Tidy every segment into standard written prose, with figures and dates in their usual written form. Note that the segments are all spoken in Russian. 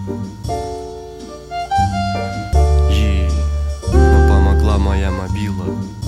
Но помогла моя мобила.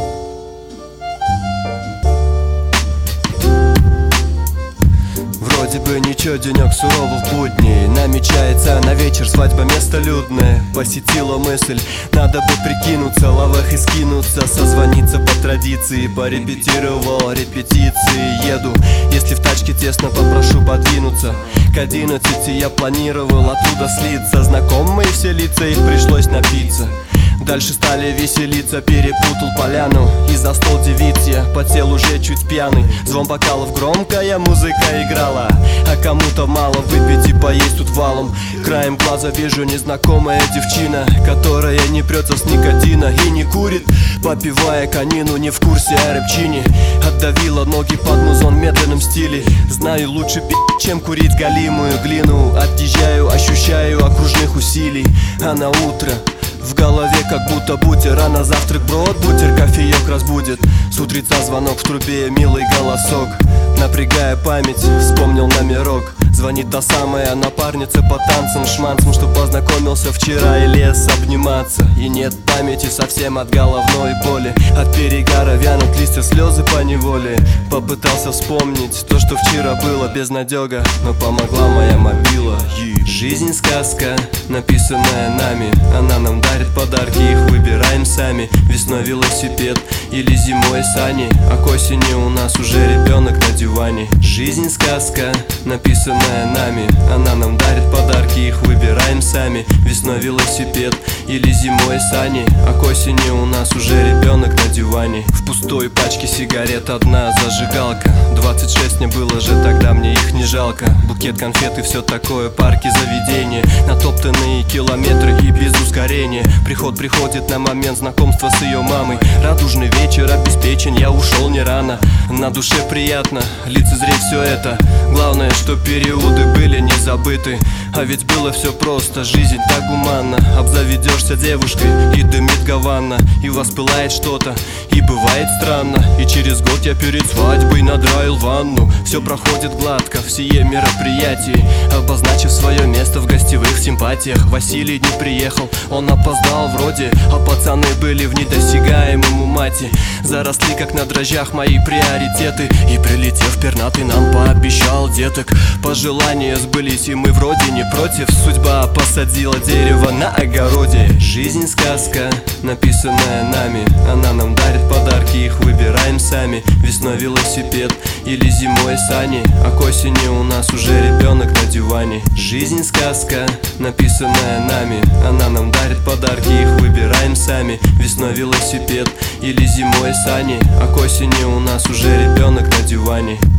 Вроде бы ничего, денек суровых будней. Намечается на вечер свадьба, место людное. Посетила мысль, надо бы прикинуться, лавах и скинуться, созвониться по традиции. Порепетировал репетиции, еду. Если в тачке тесно, попрошу подвинуться. К 11 я планировал оттуда слиться. Знакомые все лица, их пришлось напиться. Дальше стали веселиться, перепутал поляну. И за стол девиц я подсел уже чуть пьяный. Звон бокалов, громкая музыка играла. А кому-то мало выпить и поесть тут валом. Краем глаза вижу незнакомая девчина, которая не прется с никотина и не курит, попивая конину, не в курсе о рыбчине. Отдавила ноги под музон в медленном стиле. Знаю, лучше чем курить галимую глину. Отъезжаю, ощущаю окружных усилий. А на утро в голове как будто бутер, а на завтрак брод, бутер, кофеек разбудит. С утреца звонок в трубе, милый голосок. Напрягая память, вспомнил номерок. Звонит та самая напарница по танцам, шманцам, что познакомился вчера и лез обниматься. И нет памяти совсем от головной боли. От перегара вянут листья, слезы поневоле. Попытался вспомнить то, что вчера было, безнадега, но помогла моя мобила. Жизнь сказка, написанная нами. Она нам дарит подарки, их выбираем сами. Весной велосипед или зимой сани, а к осени у нас уже ребенок на диване. Жизнь сказка, написанная нами. Она нам дарит подарки, их выбираем сами. Весной велосипед или зимой сани, а к осени у нас уже ребенок на диване. В пустой пачке сигарет одна зажигалка. 26 мне было же тогда, мне их не жалко. Букет конфет и все такое, парки, заведения, натоптанные километры и без ускорения. Приход приходит на момент знакомства с ее мамой. Радужный вечер обеспечен, я ушел не рано. На душе приятно лицезреть все это. Главное, что периоды были не забыты. А ведь было все просто, жизнь так гуманна. Обзаведешься девушкой и дымит гаванна, и воспылает что-то, и бывает странно. И через год я перед свадьбой надраил ванну. Все проходит гладко в сие мероприятии, обозначив свое место в гостевых симпатиях. Василий не приехал, он опоздал вроде, а пацаны были в недосягаемом умате. Заросли как на дрожжах мои приоритеты, и прилетев пернатый нам пообещал деток. Пожелания сбылись, и мы вроде не против. Судьба посадила дерево на огороде. Жизнь сказка, написанная нами. Она нам дарит подарки, их выбираем сами. Весной велосипед или зимой сани, а к осени у нас уже ребенок на диване. Жизнь сказка, написанная нами. Она нам дарит подарки, их выбираем сами. Весной велосипед или зимой сани, а к осени у нас уже ребенок на диване.